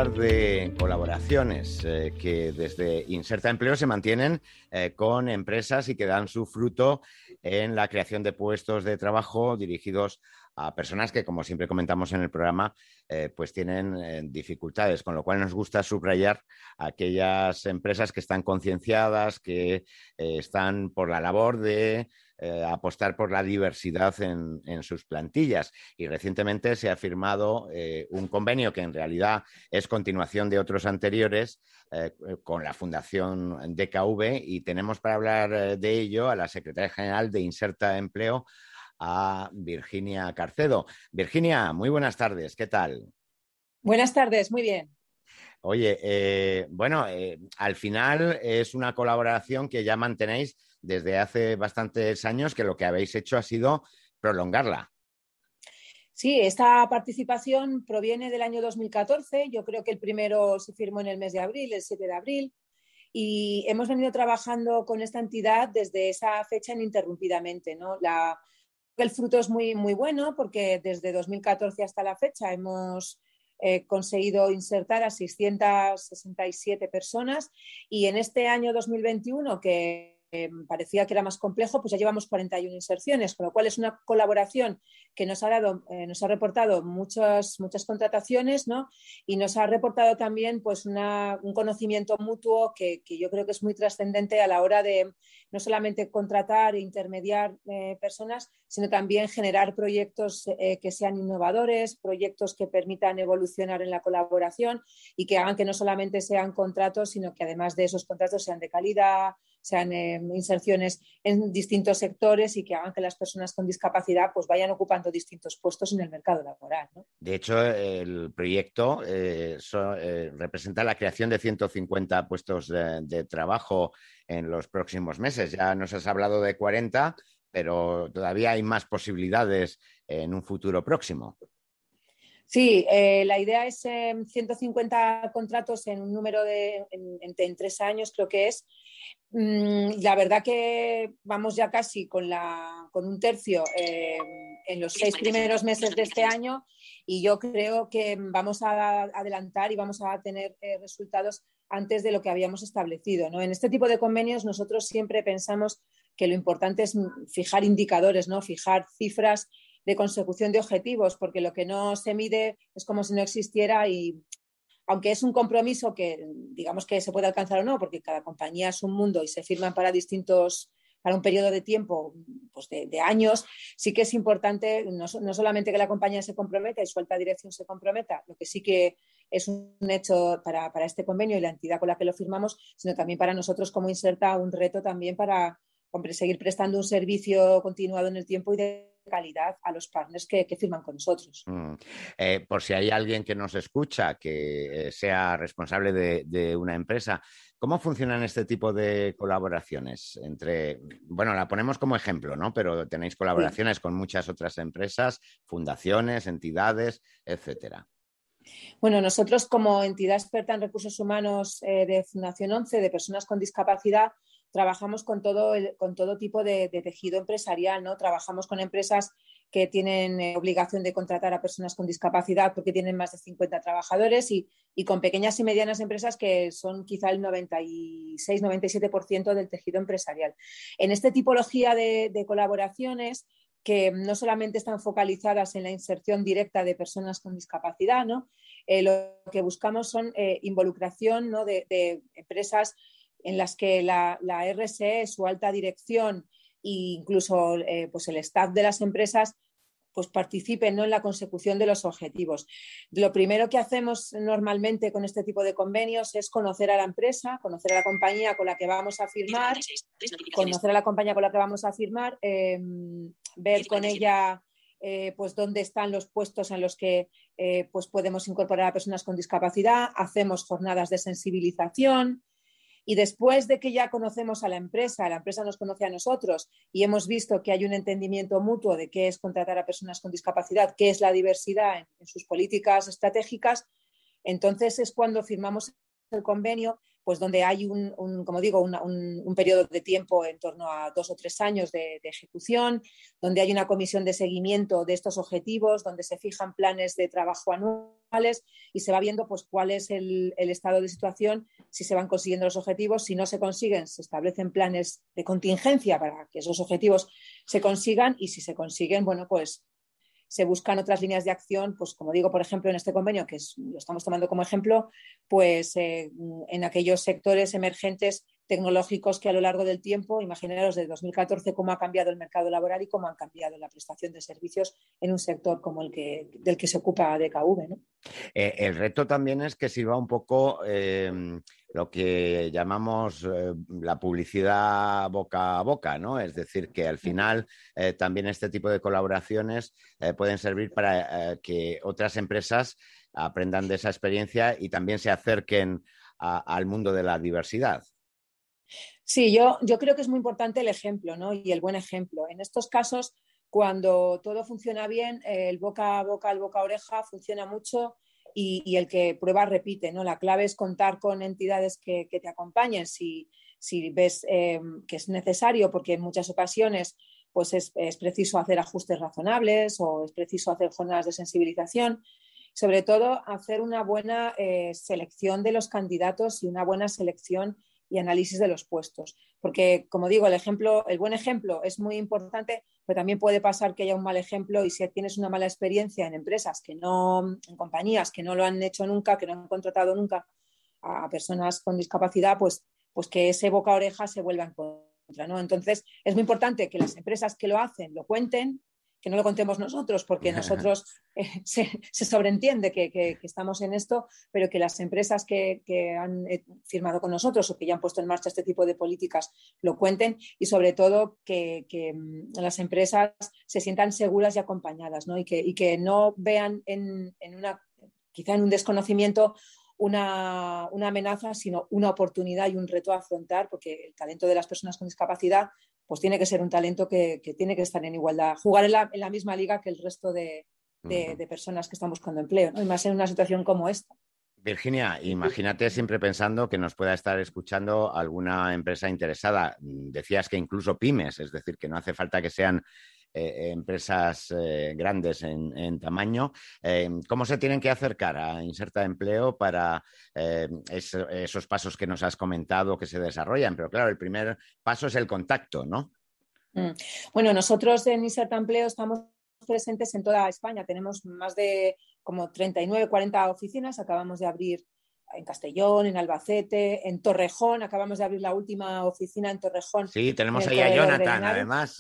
hablar de colaboraciones que desde Inserta Empleo se mantienen con empresas y que dan su fruto en la creación de puestos de trabajo dirigidos a personas que, como siempre comentamos en el programa, pues tienen dificultades, con lo cual nos gusta subrayar aquellas empresas que están concienciadas, que están por la labor de apostar por la diversidad en sus plantillas. Y recientemente se ha firmado un convenio que en realidad es continuación de otros anteriores con la Fundación DKV, y tenemos para hablar de ello a la secretaria general de Inserta Empleo, a Virginia Carcedo. Virginia, muy buenas tardes, ¿qué tal? Buenas tardes, muy bien. Oye, al final es una colaboración que ya mantenéis desde hace bastantes años, que lo que habéis hecho ha sido prolongarla. Sí, esta participación proviene del año 2014. Yo creo que el primero se firmó en el mes de abril, el 7 de abril, y hemos venido trabajando con esta entidad desde esa fecha ininterrumpidamente, ¿no? El fruto es muy, muy bueno porque desde 2014 hasta la fecha hemos conseguido insertar a 667 personas, y en este año 2021, que parecía que era más complejo, pues ya llevamos 41 inserciones, con lo cual es una colaboración que nos ha reportado muchas contrataciones, ¿no? Y nos ha reportado también pues un conocimiento mutuo que yo creo que es muy trascendente a la hora de no solamente contratar e intermediar personas, sino también generar proyectos que sean innovadores, proyectos que permitan evolucionar en la colaboración y que hagan que no solamente sean contratos, sino que además de esos contratos sean de calidad, sean inserciones en distintos sectores y que hagan que las personas con discapacidad pues vayan ocupando distintos puestos en el mercado laboral, ¿no? De hecho, el proyecto representa la creación de 150 puestos de trabajo en los próximos meses. Ya nos has hablado de 40, pero todavía hay más posibilidades en un futuro próximo. Sí, la idea es 150 contratos en un número en 3 años, creo que es. La verdad que vamos ya casi con un tercio en los 6 primeros meses de este año, y yo creo que vamos a adelantar y vamos a tener resultados antes de lo que habíamos establecido, ¿no? En este tipo de convenios nosotros siempre pensamos que lo importante es fijar indicadores, ¿no? Fijar cifras de consecución de objetivos, porque lo que no se mide es como si no existiera, y aunque es un compromiso que digamos que se puede alcanzar o no, porque cada compañía es un mundo y se firman para un periodo de tiempo pues de años, sí que es importante no solamente que la compañía se comprometa y su alta dirección se comprometa, lo que sí que es un hecho para este convenio y la entidad con la que lo firmamos, sino también para nosotros como Inserta un reto también para seguir prestando un servicio continuado en el tiempo y de calidad a los partners que firman con nosotros. Por si hay alguien que nos escucha que sea responsable de una empresa, ¿cómo funcionan este tipo de colaboraciones? Bueno, la ponemos como ejemplo, ¿no? Pero tenéis colaboraciones con muchas otras empresas, fundaciones, entidades, etcétera. Bueno, nosotros como entidad experta en recursos humanos de Fundación 11, de personas con discapacidad, trabajamos con todo tipo de tejido empresarial, ¿no? Trabajamos con empresas que tienen obligación de contratar a personas con discapacidad porque tienen más de 50 trabajadores, y con pequeñas y medianas empresas que son quizá el 96-97% del tejido empresarial. En esta tipología de colaboraciones, que no solamente están focalizadas en la inserción directa de personas con discapacidad, ¿no? Lo que buscamos son involucración, ¿no? de empresas en las que la RSE, su alta dirección e incluso pues el staff de las empresas pues participen, ¿no? en la consecución de los objetivos. Lo primero que hacemos normalmente con este tipo de convenios es conocer a la empresa, conocer a la compañía con la que vamos a firmar, ver con ella pues dónde están los puestos en los que pues podemos incorporar a personas con discapacidad, hacemos jornadas de sensibilización. Y después de que ya conocemos a la empresa nos conoce a nosotros y hemos visto que hay un entendimiento mutuo de qué es contratar a personas con discapacidad, qué es la diversidad en sus políticas estratégicas, entonces es cuando firmamos el convenio pues donde hay como digo, un periodo de tiempo en torno a 2 o 3 años de ejecución, donde hay una comisión de seguimiento de estos objetivos, donde se fijan planes de trabajo anuales y se va viendo pues cuál es el estado de situación, si se van consiguiendo los objetivos, si no se consiguen, se establecen planes de contingencia para que esos objetivos se consigan y si se consiguen, bueno, pues se buscan otras líneas de acción, pues como digo, por ejemplo, en este convenio, lo estamos tomando como ejemplo, pues en aquellos sectores emergentes tecnológicos que a lo largo del tiempo, imaginaros desde 2014 cómo ha cambiado el mercado laboral y cómo han cambiado la prestación de servicios en un sector como del que se ocupa DKV, ¿no? El reto también es que sirva un poco lo que llamamos la publicidad boca a boca, ¿no? Es decir, que al final también este tipo de colaboraciones pueden servir para que otras empresas aprendan de esa experiencia y también se acerquen al mundo de la diversidad. Sí, yo creo que es muy importante el ejemplo, ¿no? Y el buen ejemplo. En estos casos, cuando todo funciona bien, el boca a boca, el boca a oreja funciona mucho y el que prueba repite, ¿no? La clave es contar con entidades que te acompañen si ves que es necesario, porque en muchas ocasiones pues es preciso hacer ajustes razonables o es preciso hacer jornadas de sensibilización. Sobre todo, hacer una buena selección de los candidatos y una buena selección y análisis de los puestos. Porque, como digo, el buen ejemplo es muy importante, pero también puede pasar que haya un mal ejemplo y si tienes una mala experiencia en empresas en compañías que no lo han hecho nunca, que no han contratado nunca a personas con discapacidad, pues que ese boca a oreja se vuelva en contra, ¿no? Entonces, es muy importante que las empresas que lo hacen lo cuenten, que no lo contemos nosotros, porque nosotros se sobreentiende que estamos en esto, pero que las empresas que han firmado con nosotros o que ya han puesto en marcha este tipo de políticas lo cuenten y sobre todo que las empresas se sientan seguras y acompañadas, ¿no? Y que no vean quizá en un desconocimiento una amenaza, sino una oportunidad y un reto a afrontar, porque el talento de las personas con discapacidad pues tiene que ser un talento que tiene que estar en igualdad, jugar en la misma liga que el resto de personas que están buscando empleo, ¿no? Y más en una situación como esta. Virginia, imagínate siempre pensando que nos pueda estar escuchando alguna empresa interesada. Decías que incluso pymes, es decir, que no hace falta que sean empresas grandes tamaño. ¿Cómo se tienen que acercar a Inserta Empleo para esos pasos que nos has comentado que se desarrollan? Pero claro, el primer paso es el contacto, ¿no? Bueno, nosotros en Inserta Empleo estamos presentes en toda España. Tenemos más de como 39, 40 oficinas. Acabamos de abrir en Castellón, en Albacete, en Torrejón. Acabamos de abrir la última oficina en Torrejón, Sí, en tenemos el ahí a corredor del Jonathan, Henares. además.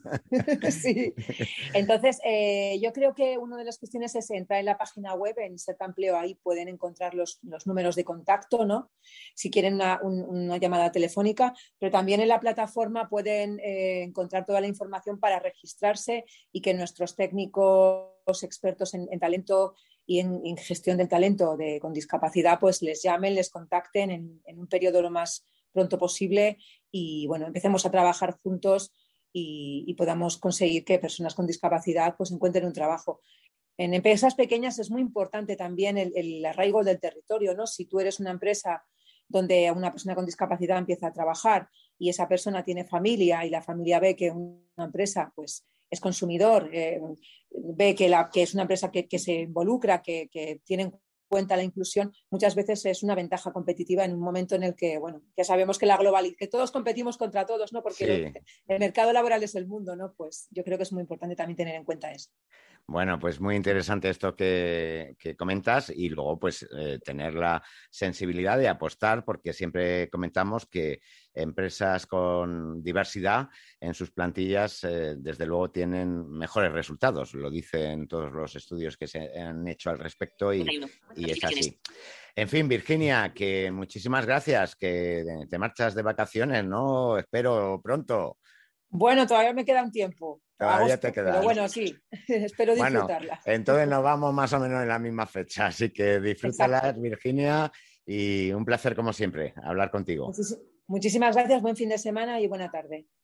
Sí. Entonces, yo creo que una de las cuestiones es entrar en la página web, en Inserta Empleo, ahí pueden encontrar los números de contacto, ¿no? Si quieren una llamada telefónica, pero también en la plataforma pueden encontrar toda la información para registrarse y que nuestros técnicos expertos en talento y en gestión del talento con discapacidad, pues les llamen, les contacten en un periodo lo más pronto posible y bueno, empecemos a trabajar juntos y podamos conseguir que personas con discapacidad pues encuentren un trabajo. En empresas pequeñas es muy importante también el arraigo del territorio, ¿no? Si tú eres una empresa donde una persona con discapacidad empieza a trabajar y esa persona tiene familia y la familia ve que una empresa pues es consumidor, ve que es una empresa que se involucra, que tiene en cuenta la inclusión, muchas veces es una ventaja competitiva en un momento en el que, bueno, ya sabemos que que todos competimos contra todos, ¿no? Porque Sí. el mercado laboral es el mundo, ¿no? Pues yo creo que es muy importante también tener en cuenta eso. Bueno, pues muy interesante esto que comentas y luego pues tener la sensibilidad de apostar porque siempre comentamos que empresas con diversidad en sus plantillas desde luego tienen mejores resultados, lo dicen todos los estudios que se han hecho al respecto y es así. En fin, Virginia, que muchísimas gracias, que te marchas de vacaciones, ¿no? Espero pronto. Bueno, todavía me queda un tiempo, Todavía te agosto, pero quedas. bueno, sí, espero Bueno, disfrutarla. entonces nos vamos más o menos en la misma fecha, así que disfrútalas, Exacto. Virginia, y un placer como siempre hablar contigo. Muchísimas gracias, buen fin de semana y buena tarde.